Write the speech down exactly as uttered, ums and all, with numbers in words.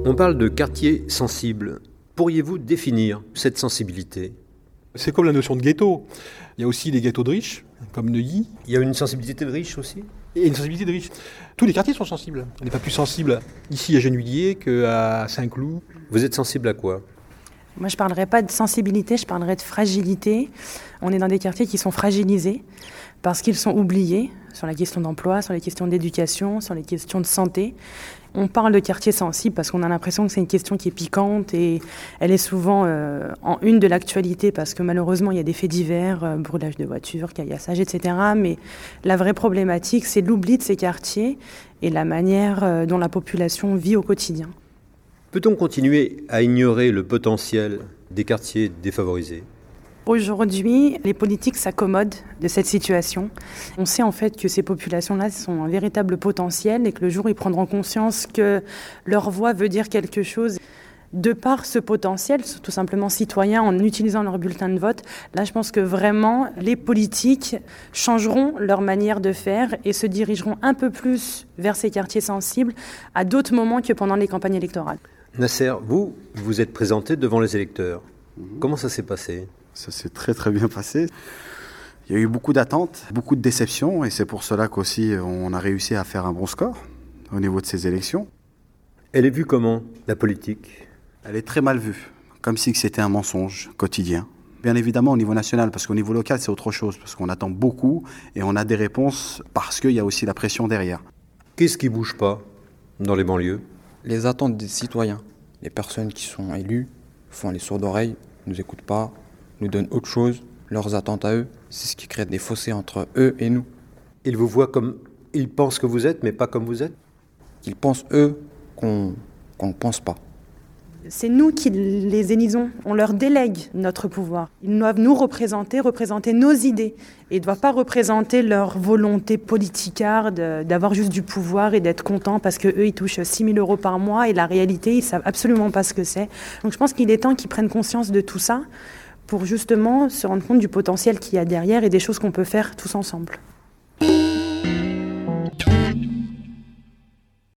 On parle de quartier sensible. Pourriez-vous définir cette sensibilité ? C'est comme la notion de ghetto. Il y a aussi les ghettos de riches, comme Neuilly. Il y a une sensibilité de riche aussi ? Et une sensibilité de riches. Tous les quartiers sont sensibles. On n'est pas plus sensible ici à Gennevilliers qu'à Saint-Cloud. Vous êtes sensible à quoi ? Moi, je ne parlerai pas de sensibilité, je parlerai de fragilité. On est dans des quartiers qui sont fragilisés parce qu'ils sont oubliés sur la question d'emploi, sur les questions d'éducation, sur les questions de santé. On parle de quartier sensible parce qu'on a l'impression que c'est une question qui est piquante et elle est souvent euh, en une de l'actualité parce que malheureusement, il y a des faits divers, euh, brûlage de voitures, caillassage, et cetera. Mais la vraie problématique, c'est l'oubli de ces quartiers et la manière euh, dont la population vit au quotidien. Peut-on continuer à ignorer le potentiel des quartiers défavorisés ? Aujourd'hui, les politiques s'accommodent de cette situation. On sait en fait que ces populations-là sont un véritable potentiel et que le jour où ils prendront conscience que leur voix veut dire quelque chose, de par ce potentiel, tout simplement citoyen, en utilisant leur bulletin de vote, là je pense que vraiment les politiques changeront leur manière de faire et se dirigeront un peu plus vers ces quartiers sensibles à d'autres moments que pendant les campagnes électorales. Nasser, vous, vous êtes présenté devant les électeurs. Mmh. Comment ça s'est passé ? Ça s'est très très bien passé. Il y a eu beaucoup d'attentes, beaucoup de déceptions et c'est pour cela qu'aussi on a réussi à faire un bon score au niveau de ces élections. Elle est vue comment, la politique ? Elle est très mal vue, comme si c'était un mensonge quotidien. Bien évidemment au niveau national, parce qu'au niveau local c'est autre chose, parce qu'on attend beaucoup et on a des réponses parce qu'il y a aussi la pression derrière. Qu'est-ce qui ne bouge pas dans les banlieues ? Les attentes des citoyens. Les personnes qui sont élues font les sourds d'oreilles, ne nous écoutent pas, nous donnent autre chose, leurs attentes à eux. C'est ce qui crée des fossés entre eux et nous. Ils vous voient comme ils pensent que vous êtes, mais pas comme vous êtes ? Ils pensent, eux, qu'on qu'on ne pense pas. C'est nous qui les élisons, on leur délègue notre pouvoir. Ils doivent nous représenter, représenter nos idées. Et ils ne doivent pas représenter leur volonté politicarde d'avoir juste du pouvoir et d'être contents parce qu'eux, ils touchent six mille euros par mois et la réalité, ils ne savent absolument pas ce que c'est. Donc je pense qu'il est temps qu'ils prennent conscience de tout ça pour justement se rendre compte du potentiel qu'il y a derrière et des choses qu'on peut faire tous ensemble.